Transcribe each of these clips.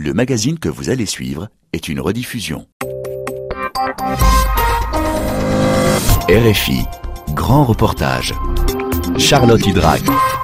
Le magazine que vous allez suivre est une rediffusion. RFI, grand reportage. Charlotte Hydrac.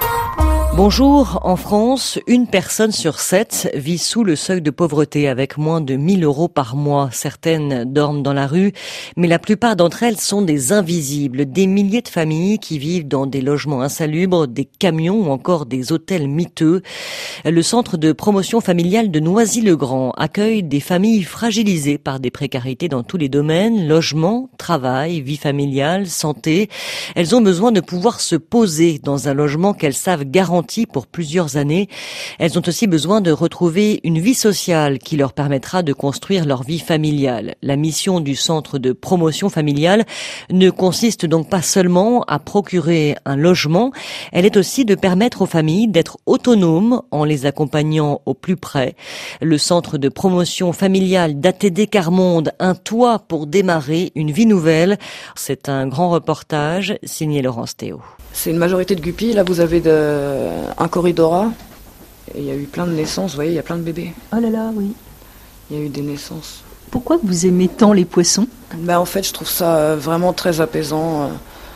Bonjour, en France, 1 personne sur 7 vit sous le seuil de pauvreté avec moins de 1 000 € par mois. Certaines dorment dans la rue, mais la plupart d'entre elles sont des invisibles. Des milliers de familles qui vivent dans des logements insalubres, des camions ou encore des hôtels miteux. Le centre de promotion familiale de Noisy-le-Grand accueille des familles fragilisées par des précarités dans tous les domaines, logement, travail, vie familiale, santé. Elles ont besoin de pouvoir se poser dans un logement qu'elles savent garantir pour plusieurs années. Elles ont aussi besoin de retrouver une vie sociale qui leur permettra de construire leur vie familiale. La mission du centre de promotion familiale ne consiste donc pas seulement à procurer un logement, elle est aussi de permettre aux familles d'être autonomes en les accompagnant au plus près. Le centre de promotion familiale d'ATD Carmonde, un toit pour démarrer une vie nouvelle. C'est un grand reportage signé Laurence Théo. C'est une majorité de guppies. Là, vous avez un corridora. Et il y a eu plein de naissances. Vous voyez, il y a plein de bébés. Oh là là, oui. Il y a eu des naissances. Pourquoi vous aimez tant les poissons ? En fait, je trouve ça vraiment très apaisant.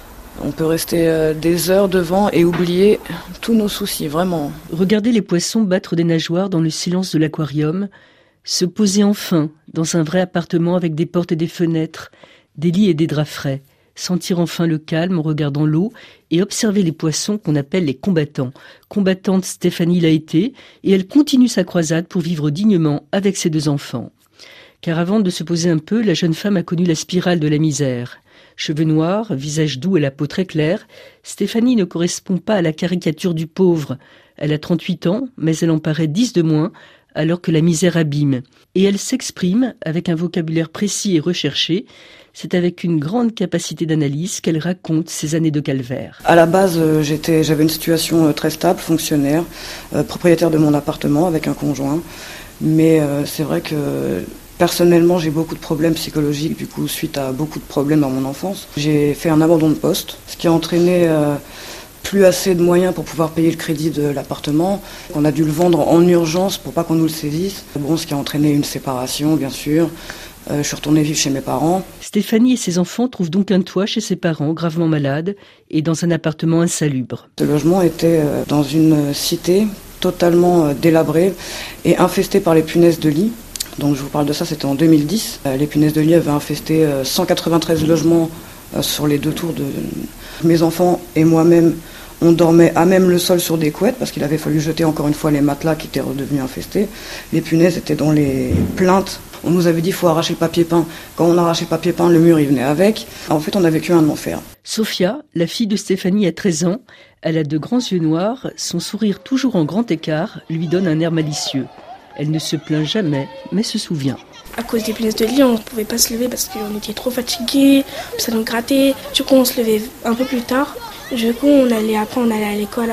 On peut rester des heures devant et oublier tous nos soucis, vraiment. Regarder les poissons battre des nageoires dans le silence de l'aquarium, se poser enfin dans un vrai appartement avec des portes et des fenêtres, des lits et des draps frais. Sentir enfin le calme en regardant l'eau et observer les poissons qu'on appelle les combattants. Combattante, Stéphanie l'a été et elle continue sa croisade pour vivre dignement avec ses 2 enfants. Car avant de se poser un peu, la jeune femme a connu la spirale de la misère. Cheveux noirs, visage doux et la peau très claire, Stéphanie ne correspond pas à la caricature du pauvre. Elle a 38 ans, mais elle en paraît 10 de moins, alors que la misère abîme. Et elle s'exprime avec un vocabulaire précis et recherché. C'est avec une grande capacité d'analyse qu'elle raconte ses années de calvaire. À la base, j'avais une situation très stable, fonctionnaire, propriétaire de mon appartement avec un conjoint. Mais c'est vrai que personnellement, j'ai beaucoup de problèmes psychologiques, du coup, suite à beaucoup de problèmes dans mon enfance. J'ai fait un abandon de poste, ce qui a entraîné plus assez de moyens pour pouvoir payer le crédit de l'appartement. On a dû le vendre en urgence pour pas qu'on nous le saisisse. Ce qui a entraîné une séparation, bien sûr. Je suis retournée vivre chez mes parents. Stéphanie et ses enfants trouvent donc un toit chez ses parents, gravement malades, et dans un appartement insalubre. Ce logement était dans une cité totalement délabrée et infestée par les punaises de lit. Donc je vous parle de ça, c'était en 2010. Les punaises de lit avaient infesté 193 logements sur les 2 tours de... Mes enfants et moi-même, on dormait à même le sol sur des couettes parce qu'il avait fallu jeter encore une fois les matelas qui étaient redevenus infestés. Les punaises étaient dans les plaintes. On nous avait dit qu'il faut arracher le papier peint. Quand on arrachait le papier peint, le mur il venait avec. En fait, on a vécu un enfer. Sophia, la fille de Stéphanie, a 13 ans. Elle a de grands yeux noirs. Son sourire toujours en grand écart lui donne un air malicieux. Elle ne se plaint jamais, mais se souvient. À cause des punaises de lit, on ne pouvait pas se lever parce qu'on était trop fatigués, ça nous grattait. Du coup, on se levait un peu plus tard. Du coup, on allait à l'école.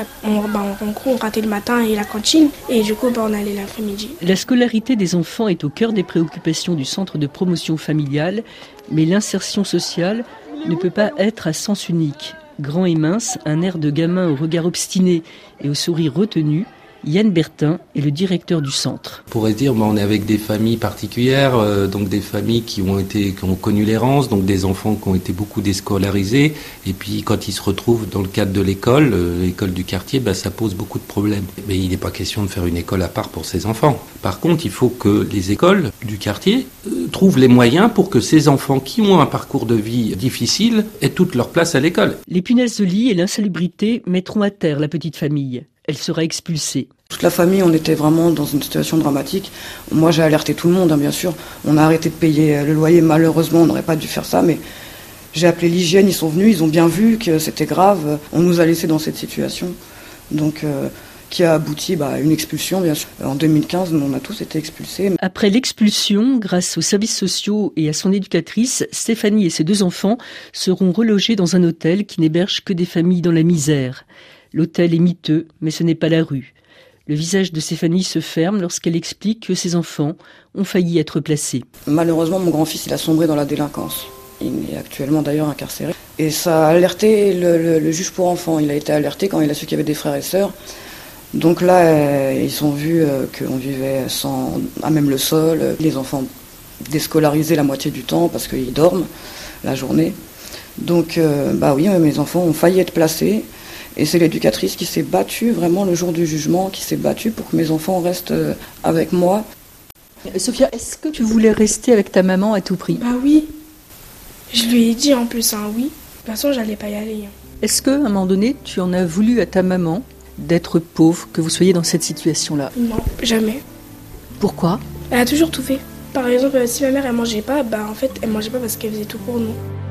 On ratait le matin et la cantine. Et du coup, on allait l'après-midi. La scolarité des enfants est au cœur des préoccupations du centre de promotion familiale, mais l'insertion sociale ne peut pas être à sens unique. Grand et mince, un air de gamin au regard obstiné et au sourire retenu, Yann Bertin est le directeur du centre. On pourrait se dire, on est avec des familles particulières, donc des familles qui ont connu l'errance, donc des enfants qui ont été beaucoup déscolarisés, et puis quand ils se retrouvent dans le cadre de l'école du quartier, ça pose beaucoup de problèmes. Mais il n'est pas question de faire une école à part pour ces enfants. Par contre, il faut que les écoles du quartier trouvent les moyens pour que ces enfants qui ont un parcours de vie difficile aient toute leur place à l'école. Les punaises de lit et l'insalubrité mettront à terre la petite famille. Elle sera expulsée. Toute la famille, on était vraiment dans une situation dramatique. Moi, j'ai alerté tout le monde, bien sûr. On a arrêté de payer le loyer. Malheureusement, on n'aurait pas dû faire ça, mais j'ai appelé l'hygiène, ils sont venus, ils ont bien vu que c'était grave. On nous a laissés dans cette situation. Donc, qui a abouti à une expulsion, bien sûr. En 2015, on a tous été expulsés. Après l'expulsion, grâce aux services sociaux et à son éducatrice, Stéphanie et ses 2 enfants seront relogés dans un hôtel qui n'héberge que des familles dans la misère. L'hôtel est miteux, mais ce n'est pas la rue. Le visage de Stéphanie se ferme lorsqu'elle explique que ses enfants ont failli être placés. Malheureusement, mon grand-fils, il a sombré dans la délinquance. Il est actuellement d'ailleurs incarcéré. Et ça a alerté le juge pour enfants. Il a été alerté quand il a su qu'il y avait des frères et sœurs. Donc là, ils ont vu qu'on vivait sans à même le sol, les enfants déscolarisés la moitié du temps parce qu'ils dorment la journée. Donc oui, mes enfants ont failli être placés. Et c'est l'éducatrice qui s'est battue vraiment le jour du jugement, qui s'est battue pour que mes enfants restent avec moi. Sophia, est-ce que tu voulais rester avec ta maman à tout prix ? Bah oui. Je lui ai dit en plus un oui. De toute façon, j'allais pas y aller. Est-ce qu'à un moment donné, tu en as voulu à ta maman d'être pauvre, que vous soyez dans cette situation-là ? Non, jamais. Pourquoi ? Elle a toujours tout fait. Par exemple, si ma mère elle mangeait pas, en fait elle mangeait pas parce qu'elle faisait tout pour nous.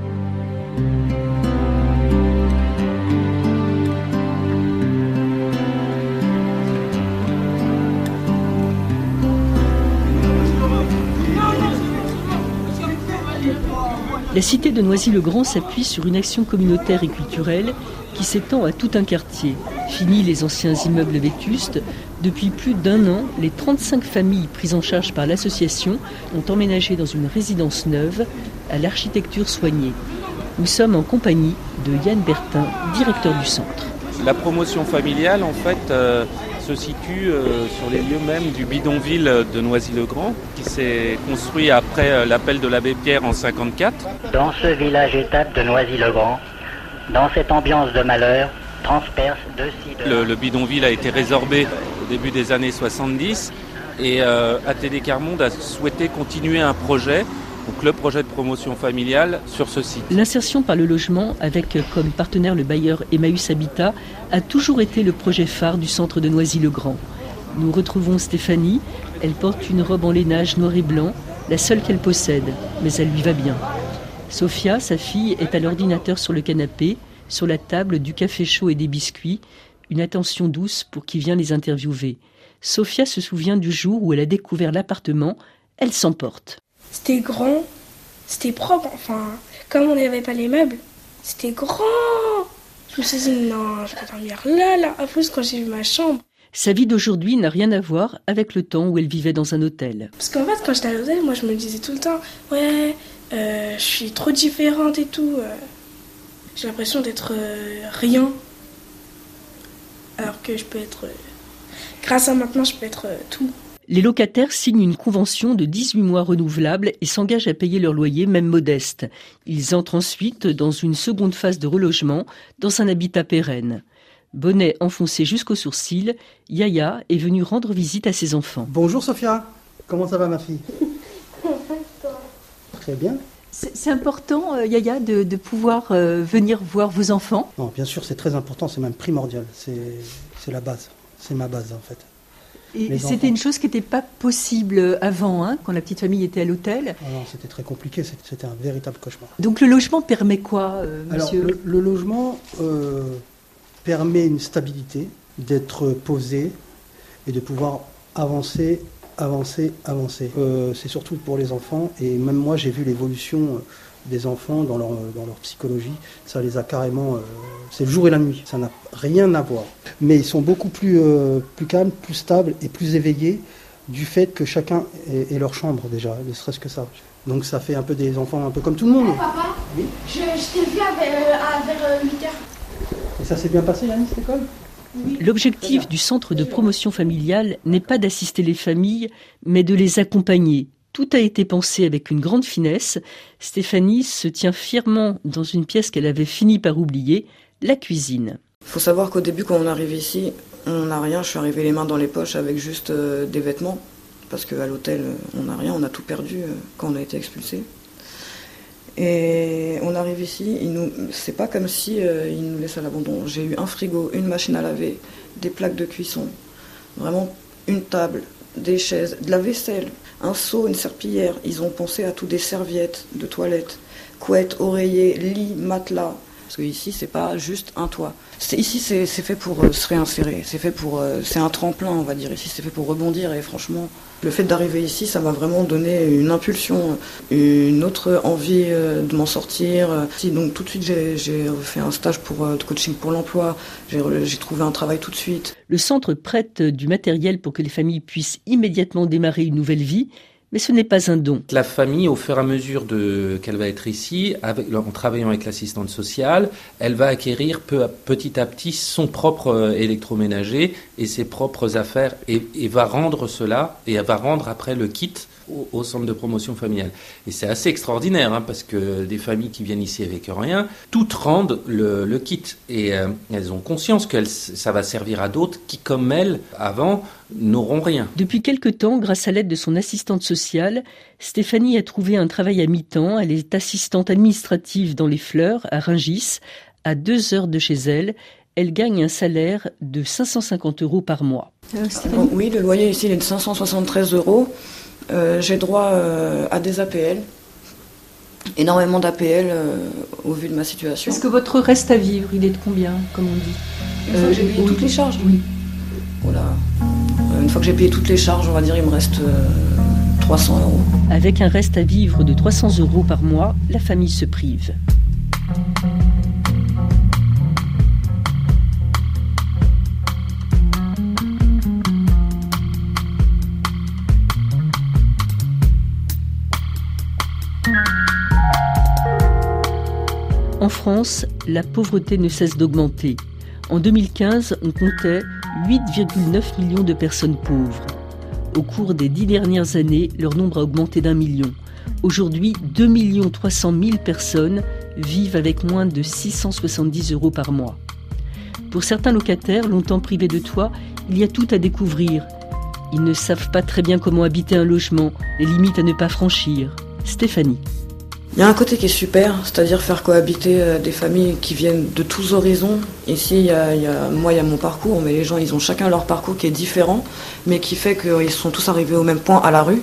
La cité de Noisy-le-Grand s'appuie sur une action communautaire et culturelle qui s'étend à tout un quartier. Fini les anciens immeubles vétustes, depuis plus d'1 an, les 35 familles prises en charge par l'association ont emménagé dans une résidence neuve à l'architecture soignée. Nous sommes en compagnie de Yann Bertin, directeur du centre. La promotion familiale, en fait, se situe sur les lieux mêmes du bidonville de Noisy-le-Grand, qui s'est construit après l'appel de l'abbé Pierre en 1954. Dans ce village étape de Noisy-le-Grand, dans cette ambiance de malheur, transperce de ci de là. Le bidonville a été résorbé au début des années 70 et ATD Quart-Monde a souhaité continuer un projet. Donc le projet de promotion familiale sur ce site. L'insertion par le logement, avec comme partenaire le bailleur Emmaüs Habitat, a toujours été le projet phare du centre de Noisy-le-Grand. Nous retrouvons Stéphanie. Elle porte une robe en lainage noir et blanc, la seule qu'elle possède, mais elle lui va bien. Sophia, sa fille, est à l'ordinateur sur le canapé, sur la table du café chaud et des biscuits, une attention douce pour qui vient les interviewer. Sophia se souvient du jour où elle a découvert l'appartement, elle s'emporte. C'était grand, c'était propre, comme on n'avait pas les meubles, c'était grand. Je me suis dit, non, je vais dormir là. En plus, quand j'ai vu ma chambre. Sa vie d'aujourd'hui n'a rien à voir avec le temps où elle vivait dans un hôtel. Parce qu'en fait, quand j'étais à l'hôtel, moi, je me disais tout le temps, je suis trop différente et tout. J'ai l'impression d'être rien. Alors que je peux être... grâce à maintenant, je peux être tout. Les locataires signent une convention de 18 mois renouvelable et s'engagent à payer leur loyer, même modeste. Ils entrent ensuite dans une seconde phase de relogement, dans un habitat pérenne. Bonnet enfoncé jusqu'aux sourcils, Yaya est venue rendre visite à ses enfants. Bonjour Sophia, comment ça va ma fille ? Très bien. C'est important, Yaya, de pouvoir venir voir vos enfants ? Non, bien sûr, c'est très important, c'est même primordial. C'est la base, c'est ma base en fait. Et c'était une chose qui n'était pas possible avant, quand la petite famille était à l'hôtel. Non, c'était très compliqué, c'était un véritable cauchemar. Donc le logement permet quoi, monsieur ? Alors, le logement permet une stabilité, d'être posé et de pouvoir avancer. C'est surtout pour les enfants, et même moi j'ai vu l'évolution des enfants dans leur psychologie. Ça les a carrément... c'est le jour et la nuit, ça n'a rien à voir. Mais ils sont beaucoup plus calmes, plus stables et plus éveillés du fait que chacun ait leur chambre déjà, ne serait-ce que ça. Donc ça fait un peu des enfants un peu comme tout le monde. Papa, oui. je t'ai vu vers 8h. Et ça s'est bien passé, Yannis, cette école ? Oui. L'objectif du centre de promotion familiale n'est pas d'assister les familles, mais de les accompagner. Tout a été pensé avec une grande finesse. Stéphanie se tient fièrement dans une pièce qu'elle avait fini par oublier, la cuisine. Il faut savoir qu'au début, quand on arrive ici, on n'a rien. Je suis arrivée les mains dans les poches avec juste des vêtements. Parce qu'à l'hôtel, on n'a rien, on a tout perdu quand on a été expulsés. Et on arrive ici, c'est pas comme si ils nous laissent à l'abandon. J'ai eu un frigo, une machine à laver, des plaques de cuisson, vraiment une table, des chaises, de la vaisselle, un seau, une serpillière. Ils ont pensé à tout, des serviettes de toilette, couettes, oreillers, lits, matelas. Parce qu'ici, c'est pas juste un toit. Ici, c'est fait pour se réinsérer. C'est un tremplin, on va dire. Ici, c'est fait pour rebondir. Et franchement, le fait d'arriver ici, ça m'a vraiment donné une impulsion, une autre envie de m'en sortir. Donc tout de suite, j'ai fait un stage de coaching pour l'emploi. J'ai trouvé un travail tout de suite. Le centre prête du matériel pour que les familles puissent immédiatement démarrer une nouvelle vie. Mais ce n'est pas un don. La famille, au fur et à mesure qu'elle va être ici, en travaillant avec l'assistante sociale, elle va acquérir petit à petit son propre électroménager et ses propres affaires et va rendre cela, et elle va rendre après le kit au centre de promotion familiale. Et c'est assez extraordinaire, parce que des familles qui viennent ici avec rien, toutes rendent le kit. Et elles ont conscience que ça va servir à d'autres qui, comme elles, avant, n'auront rien. Depuis quelque temps, grâce à l'aide de son assistante sociale, Stéphanie a trouvé un travail à mi-temps. Elle est assistante administrative dans les Fleurs, à Rungis, à 2 heures de chez elle. Elle gagne un salaire de 550 € par mois. Oui, le loyer ici il est de 573 €. J'ai droit à des APL, énormément d'APL au vu de ma situation. Est-ce que votre reste à vivre, il est de combien, comme on dit? Une fois que j'ai payé toutes les charges. Oui. Voilà. Une fois que j'ai payé toutes les charges, on va dire, il me reste 300 €. Avec un reste à vivre de 300 € par mois, la famille se prive. En France, la pauvreté ne cesse d'augmenter. En 2015, on comptait 8,9 millions de personnes pauvres. Au cours des 10 dernières années, leur nombre a augmenté d'1 million. Aujourd'hui, 2 300 000 personnes vivent avec moins de 670 € par mois. Pour certains locataires, longtemps privés de toit, il y a tout à découvrir. Ils ne savent pas très bien comment habiter un logement, les limites à ne pas franchir. Stéphanie. Il y a un côté qui est super, c'est-à-dire faire cohabiter des familles qui viennent de tous horizons. Ici, il y a mon parcours, mais les gens, ils ont chacun leur parcours qui est différent, mais qui fait qu'ils sont tous arrivés au même point à la rue.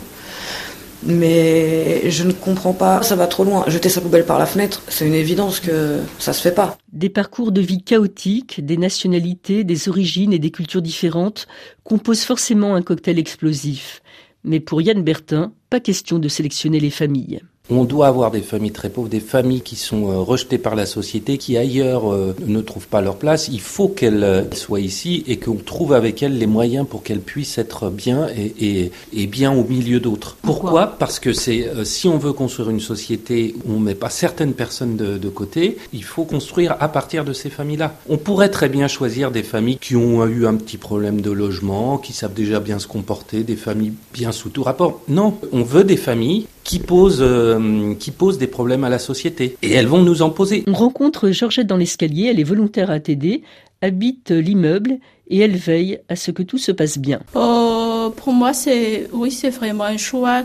Mais je ne comprends pas, ça va trop loin. Jeter sa poubelle par la fenêtre, c'est une évidence que ça se fait pas. Des parcours de vie chaotiques, des nationalités, des origines et des cultures différentes composent forcément un cocktail explosif. Mais pour Yann Bertin, pas question de sélectionner les familles. On doit avoir des familles très pauvres, des familles qui sont rejetées par la société, qui ailleurs ne trouvent pas leur place. Il faut qu'elles soient ici et qu'on trouve avec elles les moyens pour qu'elles puissent être bien et bien au milieu d'autres. Pourquoi ? Parce que si on veut construire une société où on ne met pas certaines personnes de côté, il faut construire à partir de ces familles-là. On pourrait très bien choisir des familles qui ont eu un petit problème de logement, qui savent déjà bien se comporter, des familles bien sous tout rapport. Non, on veut des familles qui posent des problèmes à la société. Et elles vont nous en poser. On rencontre Georgette dans l'escalier, elle est volontaire à t'aider, habite l'immeuble et elle veille à ce que tout se passe bien. Pour moi, c'est vraiment un choix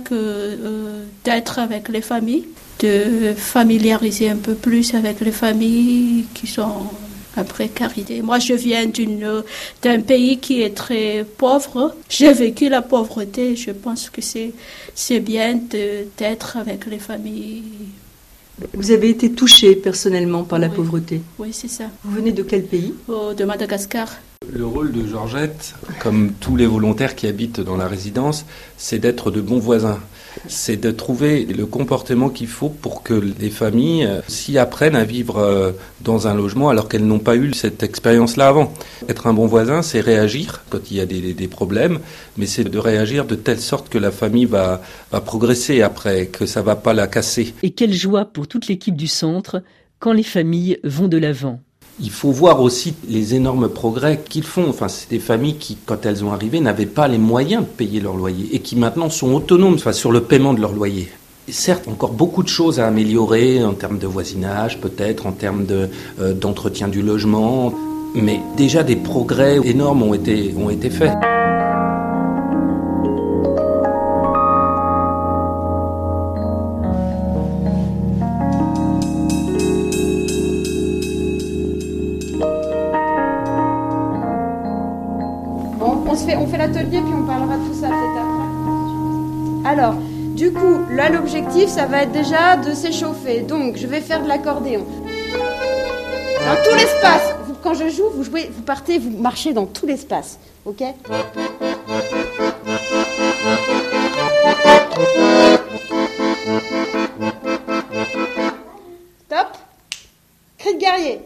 d'être avec les familles, de familiariser un peu plus avec les familles qui sont en précarité. Moi, je viens d'un pays qui est très pauvre. J'ai vécu la pauvreté. Je pense que c'est bien d'être avec les familles. Vous avez été touchée personnellement par la pauvreté. Oui, c'est ça. Vous venez de quel pays ? De Madagascar. Le rôle de Georgette, comme tous les volontaires qui habitent dans la résidence, c'est d'être de bons voisins. C'est de trouver le comportement qu'il faut pour que les familles s'y apprennent à vivre dans un logement alors qu'elles n'ont pas eu cette expérience-là avant. Être un bon voisin, c'est réagir quand il y a des problèmes, mais c'est de réagir de telle sorte que la famille va progresser après, que ça ne va pas la casser. Et quelle joie pour toute l'équipe du centre quand les familles vont de l'avant. Il faut voir aussi les énormes progrès qu'ils font. Enfin, c'est des familles qui, quand elles ont arrivé, n'avaient pas les moyens de payer leur loyer et qui maintenant sont autonomes sur le paiement de leur loyer. Et certes, encore beaucoup de choses à améliorer en termes de voisinage, peut-être en termes d'entretien du logement, mais déjà des progrès énormes ont été faits. On fait l'atelier puis on parlera de tout ça peut-être après. Alors, du coup, là l'objectif ça va être déjà de s'échauffer. Donc, je vais faire de l'accordéon. Dans tout l'espace. Quand je joue, vous jouez, vous partez, vous marchez dans tout l'espace. Ok ? Stop. Cri de guerrier.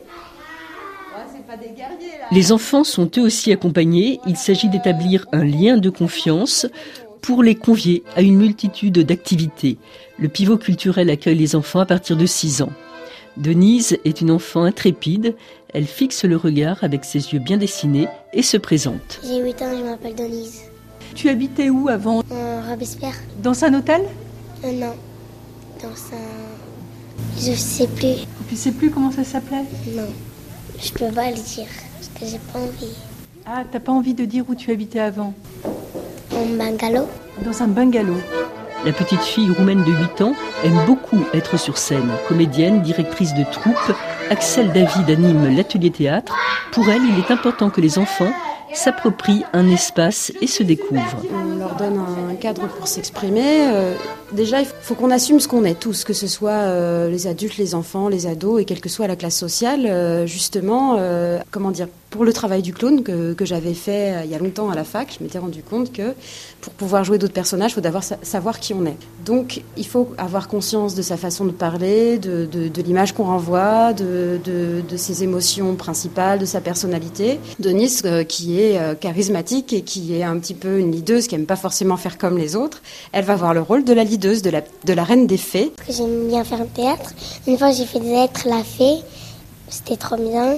Les enfants sont eux aussi accompagnés. Il s'agit d'établir un lien de confiance pour les convier à une multitude d'activités. Le pivot culturel accueille les enfants à partir de 6 ans. Denise est une enfant intrépide. Elle fixe le regard avec ses yeux bien dessinés et se présente. J'ai 8 ans, je m'appelle Denise. Tu habitais où avant ? Robespierre. Dans un hôtel ? Non, dans un... Je sais plus. Tu sais plus comment ça s'appelait ? Non, je peux pas le dire, parce que j'ai pas envie. Ah, t'as pas envie de dire où tu habitais avant ? En bungalow. Dans un bungalow. La petite fille roumaine de 8 ans aime beaucoup être sur scène. Comédienne, directrice de troupe, Axel David anime l'atelier théâtre. Pour elle, il est important que les enfants s'approprient un espace et se découvrent. On leur donne un cadre pour s'exprimer. Déjà, il faut qu'on assume ce qu'on est tous, que ce soit les adultes, les enfants, les ados et quelle que soit la classe sociale. Justement, pour le travail du clown que j'avais fait il y a longtemps à la fac, je m'étais rendu compte que pour pouvoir jouer d'autres personnages, il faut d'abord savoir qui on est. Donc, il faut avoir conscience de sa façon de parler, de l'image qu'on renvoie, de ses émotions principales, de sa personnalité. Denise, qui est charismatique et qui est un petit peu une leaduse, qui n'aime pas forcément faire comme les autres, elle va avoir le rôle de la leaduse, de la reine des fées. Parce que j'aime bien faire le théâtre. Une fois, j'ai fait être la fée. C'était trop bien.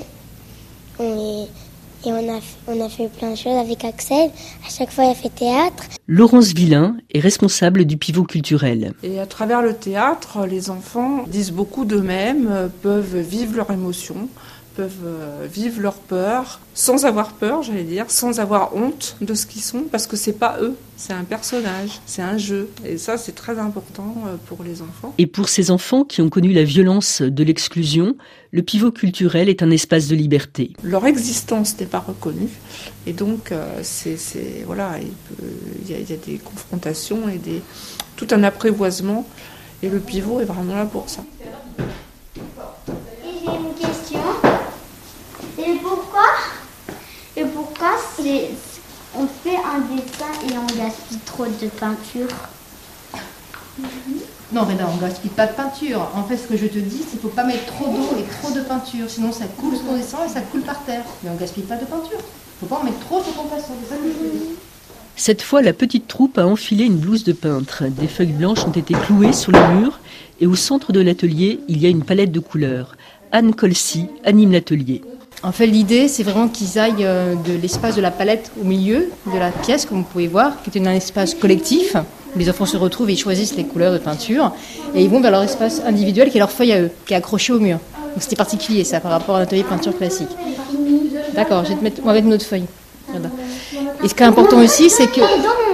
Et on a fait plein de choses avec Axel. À chaque fois, il a fait théâtre. Laurence Villain est responsable du pivot culturel. Et à travers le théâtre, les enfants disent beaucoup d'eux-mêmes, peuvent vivre leurs émotions, peuvent vivre leur peur, sans avoir peur, j'allais dire, sans avoir honte de ce qu'ils sont, parce que c'est pas eux, c'est un personnage, c'est un jeu. Et ça, c'est très important pour les enfants. Et pour ces enfants qui ont connu la violence de l'exclusion, le pivot culturel est un espace de liberté. Leur existence n'est pas reconnue, et donc voilà, il y a des confrontations et tout un apprivoisement, et le pivot est vraiment là pour ça. J'ai une question. Et pourquoi on fait un dessin et on gaspille trop de peinture? Non, Reda, on ne gaspille pas de peinture. En fait, ce que je te dis, c'est qu'il ne faut pas mettre trop d'eau et trop de peinture. Sinon, ça coule sur ton dessin et ça coule par terre. Mais on ne gaspille pas de peinture. Il ne faut pas en mettre trop sur ton dessin. C'est ça que je te dis. Cette fois, la petite troupe a enfilé une blouse de peintre. Des feuilles blanches ont été clouées sur le mur et au centre de l'atelier, il y a une palette de couleurs. Anne Colcy anime l'atelier. En fait, l'idée, c'est vraiment qu'ils aillent de l'espace de la palette au milieu de la pièce, comme vous pouvez voir, qui est un espace collectif. Les enfants se retrouvent et ils choisissent les couleurs de peinture. Et ils vont vers leur espace individuel, qui est leur feuille à eux, qui est accroché au mur. Donc c'était particulier, ça, par rapport à un atelier de peinture classique. D'accord, on va mettre notre feuille. Voilà. Et ce qui est important aussi, c'est que...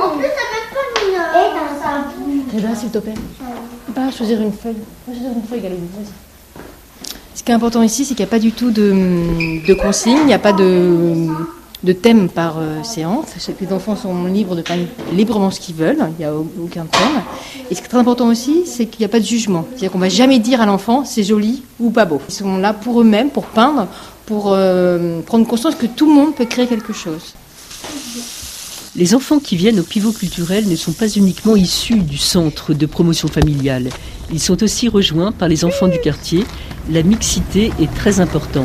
Reda, s'il te plaît. Va choisir une feuille. Galoubi, vas-y. Ce qui est important ici, c'est qu'il n'y a pas du tout de consignes, il n'y a pas de thème par séance. Les enfants sont libres de peindre librement ce qu'ils veulent, il n'y a aucun thème. Et ce qui est très important aussi, c'est qu'il n'y a pas de jugement. C'est-à-dire qu'on ne va jamais dire à l'enfant c'est joli ou pas beau. Ils sont là pour eux-mêmes, pour peindre, pour prendre conscience que tout le monde peut créer quelque chose. Les enfants qui viennent au pivot culturel ne sont pas uniquement issus du centre de promotion familiale. Ils sont aussi rejoints par les enfants du quartier. La mixité est très importante.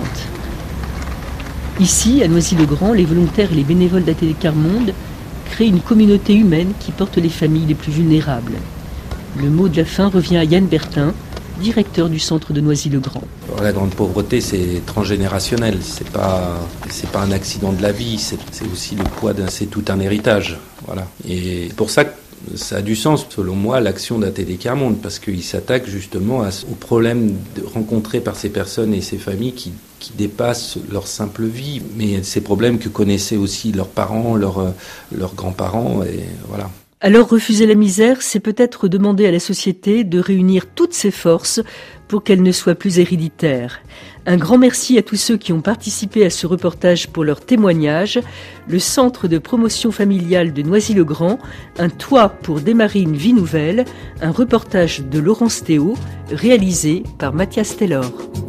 Ici, à Noisy-le-Grand, les volontaires et les bénévoles d'Atelier Quart-Monde créent une communauté humaine qui porte les familles les plus vulnérables. Le mot de la fin revient à Yann Bertin, directeur du centre de Noisy-le-Grand. La grande pauvreté, c'est transgénérationnel. C'est pas un accident de la vie. C'est aussi le poids c'est tout un héritage. Voilà. Et c'est pour ça que ça a du sens, selon moi, l'action d'Atelier Quart-Monde, parce qu'il s'attaque justement aux problèmes rencontrés par ces personnes et ces familles qui dépassent leur simple vie, mais ces problèmes que connaissaient aussi leurs parents, leurs grands-parents, et voilà. Alors refuser la misère, c'est peut-être demander à la société de réunir toutes ses forces pour qu'elle ne soit plus héréditaire. Un grand merci à tous ceux qui ont participé à ce reportage pour leur témoignage. Le Centre de promotion familiale de Noisy-le-Grand, un toit pour démarrer une vie nouvelle, un reportage de Laurence Théo, réalisé par Mathias Taylor.